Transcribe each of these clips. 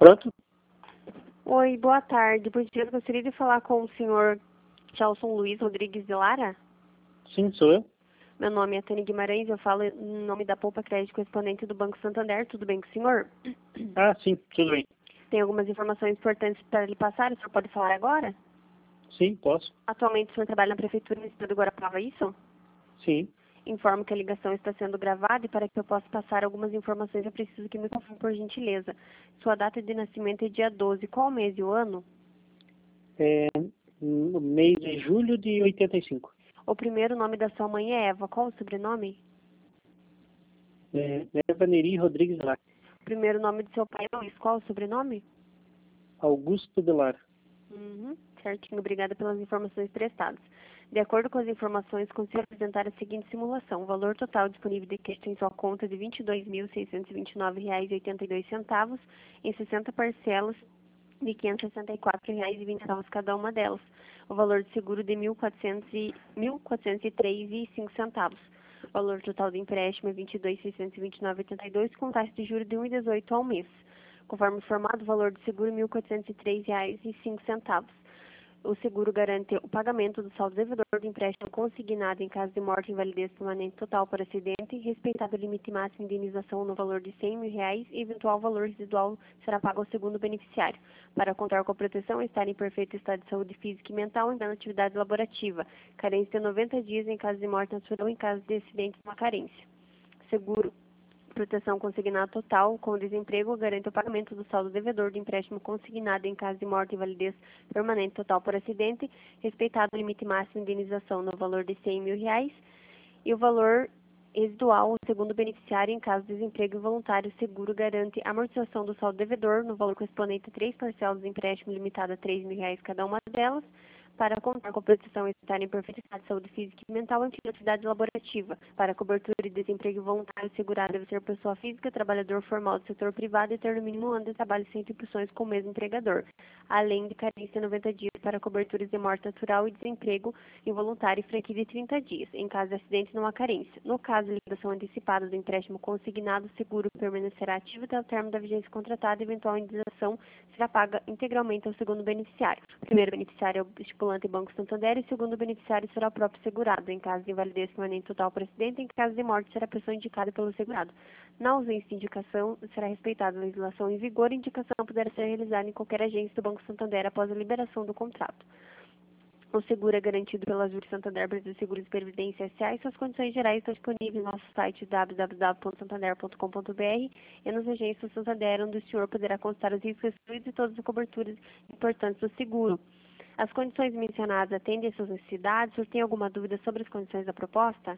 Pronto? Oi, boa tarde. Por gentileza, gostaria de falar com o senhor Chalson Luiz Rodrigues de Lara? Sim, sou eu. Meu nome é Tânia Guimarães, eu falo em nome da Poupa Crédito correspondente do Banco Santander. Tudo bem com o senhor? Ah, sim, tudo bem. Tem algumas informações importantes para lhe passar, o senhor pode falar agora? Sim, posso. Atualmente o senhor trabalha na Prefeitura do Estado do Guarapava, é isso? Sim. Informo que a ligação está sendo gravada e para que eu possa passar algumas informações eu preciso que me confirme por gentileza. Sua data de nascimento é dia 12. Qual o mês e o ano? No mês de julho de 85. O primeiro nome da sua mãe é Eva. Qual o sobrenome? Eva Neri Rodrigues Lar. O primeiro nome do seu pai é Luiz. Qual o sobrenome? Augusto de Lar. Certinho, obrigada pelas informações prestadas. De acordo com as informações, consigo apresentar a seguinte simulação. O valor total disponível de crédito em sua conta de R$ 22.629,82 em 60 parcelas de R$ 564,20 cada uma delas. O valor de seguro de R$ 1.403,05. O valor total do empréstimo é R$ 22.629,82 com taxa de juros de 1,18 ao mês. Conforme informado, o valor do seguro é R$ 1.403,05. O seguro garante o pagamento do saldo devedor do empréstimo consignado em caso de morte, invalidez permanente total por acidente, respeitado o limite máximo de indenização no valor de R$ 100 mil e eventual valor residual será pago ao segundo beneficiário. Para contar com a proteção, estar em perfeito estado de saúde física e mental e na atividade laborativa. Carência de 90 dias em caso de morte natural ou em caso de acidente uma carência. Seguro. Proteção consignada total com desemprego garante o pagamento do saldo devedor do empréstimo consignado em caso de morte e invalidez permanente total por acidente, respeitado o limite máximo de indenização no valor de R$ 100 mil e o valor residual ao segundo beneficiário em caso de desemprego involuntário. O seguro garante a amortização do saldo devedor no valor correspondente a 3 parcelas de empréstimo limitado a R$ 3 mil cada uma delas, para contar com a proteção e estar em perfeito estado de saúde física e mental em atividade laborativa. Para cobertura de desemprego voluntário, o segurado deve ser pessoa física, trabalhador formal do setor privado e ter no mínimo um ano de trabalho sem interrupções com o mesmo empregador, além de carência de 90 dias para coberturas de morte natural e desemprego involuntário e franquia de 30 dias. Em caso de acidente, não há carência. No caso de liquidação antecipada do empréstimo consignado, o seguro permanecerá ativo até o término da vigência contratada e eventual indenização será paga integralmente ao segundo beneficiário. O primeiro beneficiário é o estipulante Banco Santander e o segundo beneficiário será o próprio segurado. Em caso de invalidez permanente total por acidente, em caso de morte, será a pessoa indicada pelo segurado. Na ausência de indicação, será respeitada a legislação em vigor e a indicação poderá ser realizada em qualquer agência do Banco Santander após a liberação do contrato. O seguro é garantido pela Júri Santander Brasil Seguros e Previdência S.A. e suas condições gerais estão disponíveis no nosso site www.santander.com.br e nas agências do Santander, onde o senhor poderá consultar os riscos excluídos e todas as coberturas importantes do seguro. As condições mencionadas atendem às suas necessidades? O senhor tem alguma dúvida sobre as condições da proposta?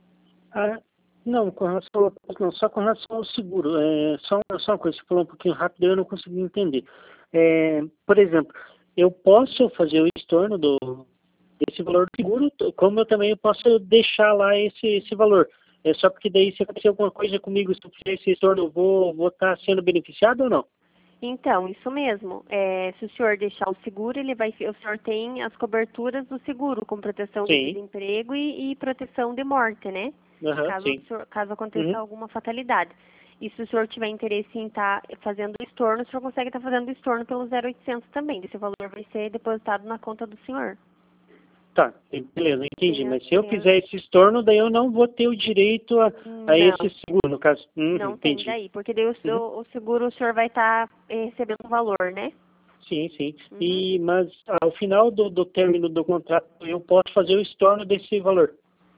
Não, com relação ao, não, só com relação ao seguro. Só uma coisa, você falou um pouquinho rápido, eu não consegui entender. Por exemplo, eu posso fazer o estorno desse valor do seguro, como eu também posso deixar lá esse valor. É só porque daí se acontecer alguma coisa comigo, se eu fizer esse estorno, eu vou estar sendo beneficiado ou não? Então, isso mesmo. Se o senhor deixar o seguro, o senhor tem as coberturas do seguro, com proteção de Sim. desemprego e proteção de morte, né? Sim. Caso aconteça alguma fatalidade. E se o senhor tiver interesse em estar fazendo o estorno, o senhor consegue estar fazendo o estorno pelo 0800 também. Esse valor vai ser depositado na conta do senhor. Tá, beleza, entendi. Mas se eu Tem fizer esse estorno, daí eu não vou ter o direito a esse seguro, no caso. não tem Entendi. daí, porque daí o seguro o senhor vai estar recebendo um valor, né? Sim. Mas ao final do término do contrato, eu posso fazer o estorno desse valor.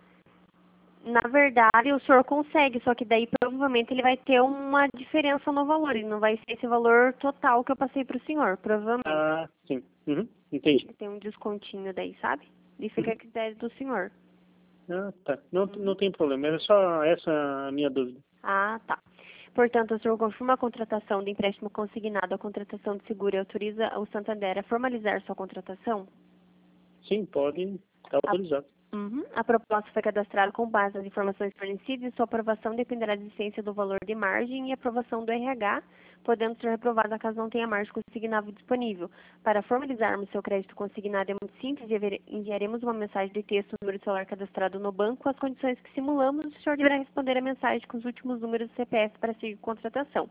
Na verdade, o senhor consegue, só que daí provavelmente ele vai ter uma diferença no valor. Ele não vai ser esse valor total que eu passei para o senhor, provavelmente. Ah, sim. Entendi. Tem um descontinho daí, sabe? E fica a critério do senhor. Ah, tá. Não tem problema. Era só essa a minha dúvida. Ah, tá. Portanto, o senhor confirma a contratação de empréstimo consignado, a contratação de seguro e autoriza o Santander a formalizar sua contratação? Sim, pode estar autorizado. A proposta foi cadastrada com base nas informações fornecidas e sua aprovação dependerá da existência do valor de margem e aprovação do RH, podendo ser reprovada caso não tenha margem consignável disponível. Para formalizarmos seu crédito consignado é muito simples, enviaremos uma mensagem de texto no número de celular cadastrado no banco, as condições que simulamos, o senhor deverá responder a mensagem com os últimos números do CPF para seguir contratação.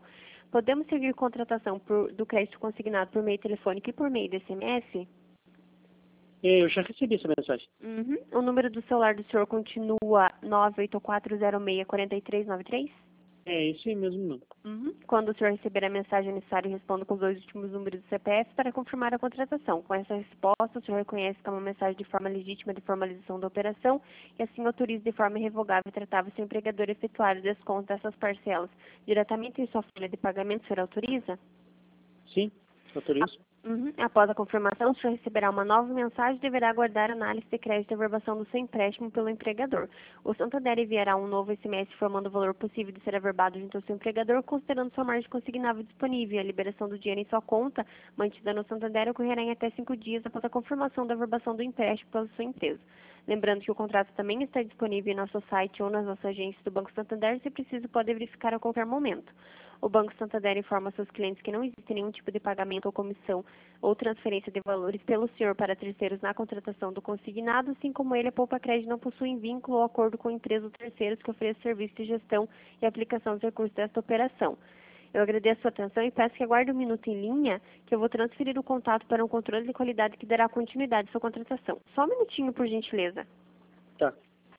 Podemos seguir contratação do crédito consignado por meio telefônico e por meio de SMS? Eu já recebi essa mensagem. Uhum. O número do celular do senhor continua 984064393? É esse mesmo número. Uhum. Quando o senhor receber a mensagem é necessário, responda com os 2 últimos números do CPF para confirmar a contratação. Com essa resposta, o senhor reconhece que é uma mensagem de forma legítima de formalização da operação e assim autoriza de forma irrevogável e tratável seu empregador a efetuar o desconto dessas parcelas diretamente em sua folha de pagamento. O senhor autoriza? Sim, autorizo. Uhum. Após a confirmação, o senhor receberá uma nova mensagem e deverá aguardar a análise de crédito e averbação do seu empréstimo pelo empregador. O Santander enviará um novo SMS informando o valor possível de ser averbado junto ao seu empregador, considerando sua margem consignável disponível. A liberação do dinheiro em sua conta, mantida no Santander, ocorrerá em até 5 dias após a confirmação da averbação do empréstimo pela sua empresa. Lembrando que o contrato também está disponível em nosso site ou nas nossas agências do Banco Santander. Se preciso, pode verificar a qualquer momento. O Banco Santander informa seus clientes que não existe nenhum tipo de pagamento ou comissão ou transferência de valores pelo senhor para terceiros na contratação do consignado, assim como ele, a Poupa Crédito não possui vínculo ou acordo com empresas ou terceiros que ofereçam serviço de gestão e aplicação dos recursos desta operação. Eu agradeço a sua atenção e peço que aguarde um minuto em linha, que eu vou transferir o contato para um controle de qualidade que dará continuidade à sua contratação. Só um minutinho, por gentileza. Tá.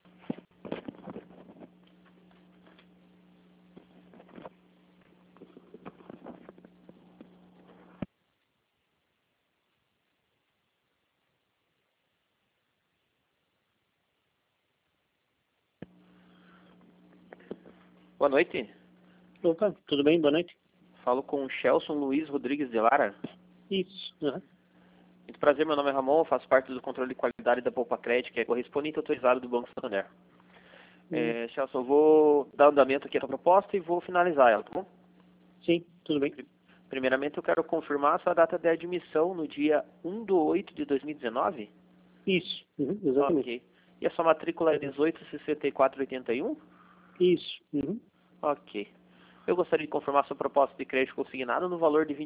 Boa noite. Opa, tudo bem? Boa noite. Falo com o Shelson Luiz Rodrigues de Lara. Isso. Uhum. Muito prazer, meu nome é Ramon, faço parte do controle de qualidade da Poupa Crédito, que é correspondente autorizado do Banco Santander. Shelson, eu vou dar andamento aqui à tua proposta e vou finalizar ela, tá bom? Sim, tudo bem. Primeiramente, eu quero confirmar a sua data de admissão no dia 1/8 de 2019? Isso, exatamente. Ok. E a sua matrícula é 186481? Isso. Uhum. Ok. Eu gostaria de confirmar sua proposta de crédito consignado no valor de R$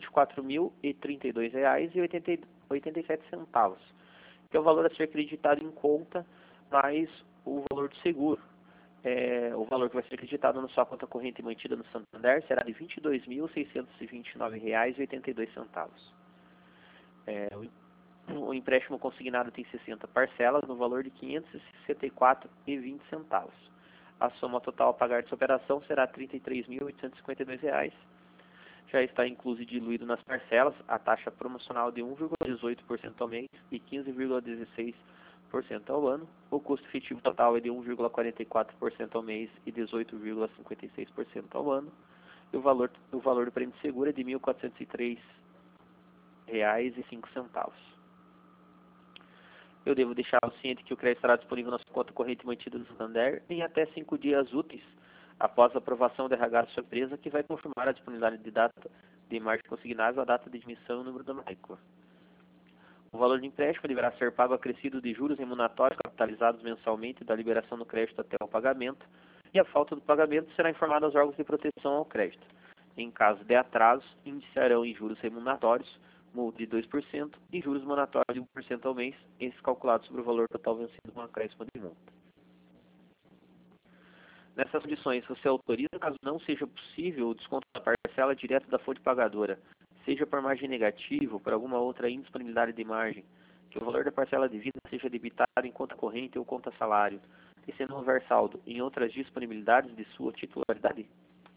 24.032,87, que é o valor a ser acreditado em conta, mais o valor do seguro. O valor que vai ser acreditado na sua conta corrente mantida no Santander será de R$ 22.629,82. O empréstimo consignado tem 60 parcelas no valor de R$ 564,20. A soma total a pagar dessa operação será R$ 33.852. Já está incluso e diluído nas parcelas a taxa promocional de 1,18% ao mês e 15,16% ao ano. O custo efetivo total é de 1,44% ao mês e 18,56% ao ano. E o valor do prêmio de seguro é de R$ 1.403,05. Eu devo deixar o ciente que o crédito estará disponível na sua conta corrente mantida no Santander em até 5 dias úteis após a aprovação do RH da sua empresa, que vai confirmar a disponibilidade de data de margem consignável, a data de admissão e o número da matrícula. O valor de empréstimo deverá ser pago acrescido de juros remuneratórios capitalizados mensalmente da liberação do crédito até o pagamento, e a falta do pagamento será informada aos órgãos de proteção ao crédito. Em caso de atraso, iniciarão em juros remuneratórios multa de 2% e juros moratórios de 1% ao mês, esses calculados sobre o valor total vencido com acréscimo de multa. Nessas condições, você autoriza, caso não seja possível, o desconto da parcela direto da fonte pagadora, seja por margem negativa ou por alguma outra indisponibilidade de margem, que o valor da parcela devida seja debitado em conta corrente ou conta salário, e se não houver saldo em outras disponibilidades de sua titularidade?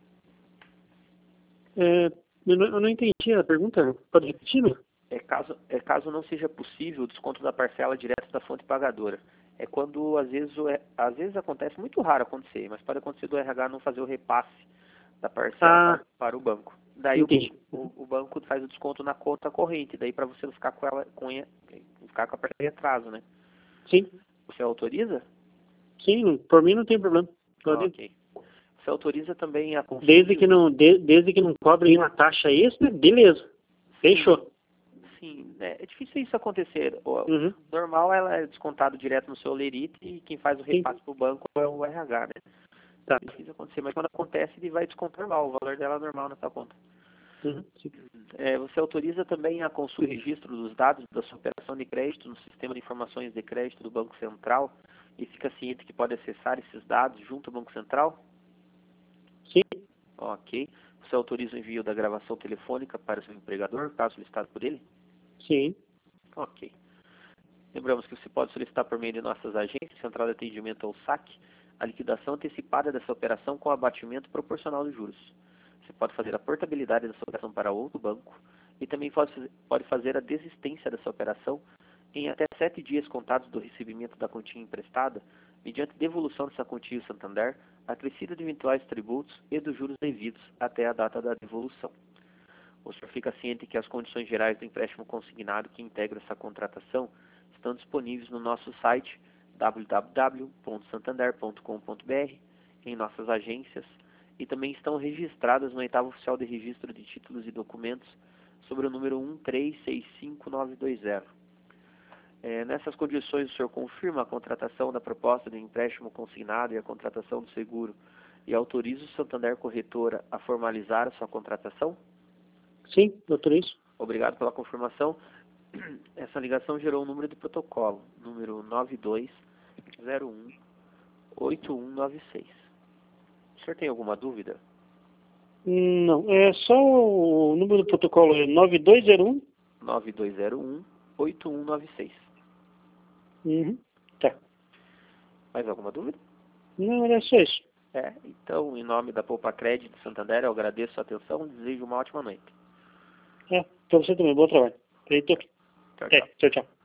Eu não entendi a pergunta. Pode repetir, né? Caso não seja possível o desconto da parcela direto da fonte pagadora. É quando, às vezes acontece, muito raro acontecer, mas pode acontecer do RH não fazer o repasse da parcela para o banco. Daí o banco faz o desconto na conta corrente, daí para você não ficar ficar com a parcela em atraso, né? Sim. Você autoriza? Sim, por mim não tem problema. Pode. Ok. Você autoriza também a consulta... Desde que não cobre uma taxa extra, beleza. Fechou. Sim, é difícil isso acontecer. O Uhum. normal ela é descontado direto no seu lerite e quem faz o repasse para o banco é o RH, né? Tá. É difícil acontecer, mas quando acontece ele vai descontar normal, o valor dela é normal na sua conta. Uhum. Sim. Você autoriza também a consulta e registro dos dados da sua operação de crédito no sistema de informações de crédito do Banco Central e fica ciente que pode acessar esses dados junto ao Banco Central? Sim. Ok. você autoriza o envio da gravação telefônica para seu empregador, caso solicitado por ele? Sim. Ok. Lembramos que você pode solicitar por meio de nossas agências, Central de Atendimento ou SAC, a liquidação antecipada dessa operação com abatimento proporcional dos juros. Você pode fazer a portabilidade dessa operação para outro banco e também pode fazer a desistência dessa operação em até 7 dias contados do recebimento da quantia emprestada, mediante devolução dessa quantia ao Santander, acrescida de eventuais tributos e dos juros devidos até a data da devolução. O senhor fica ciente que as condições gerais do empréstimo consignado que integram essa contratação estão disponíveis no nosso site www.santander.com.br, em nossas agências, e também estão registradas no oitavo oficial de registro de títulos e documentos sobre o número 1365920. Nessas condições, o senhor confirma a contratação da proposta de empréstimo consignado e a contratação do seguro e autoriza o Santander Corretora a formalizar a sua contratação? Sim, autorizo. Obrigado pela confirmação. Essa ligação gerou um número de protocolo, número 92018196. O senhor tem alguma dúvida? Não, é só o número do protocolo é 9201. 92018196. Tá. Mais alguma dúvida? Não, era só isso. Então, em nome da Poupa Crédito Santander, eu agradeço a atenção e desejo uma ótima noite. Para você também, bom trabalho. Tchau, tchau. Tchau, tchau. Tchau, tchau.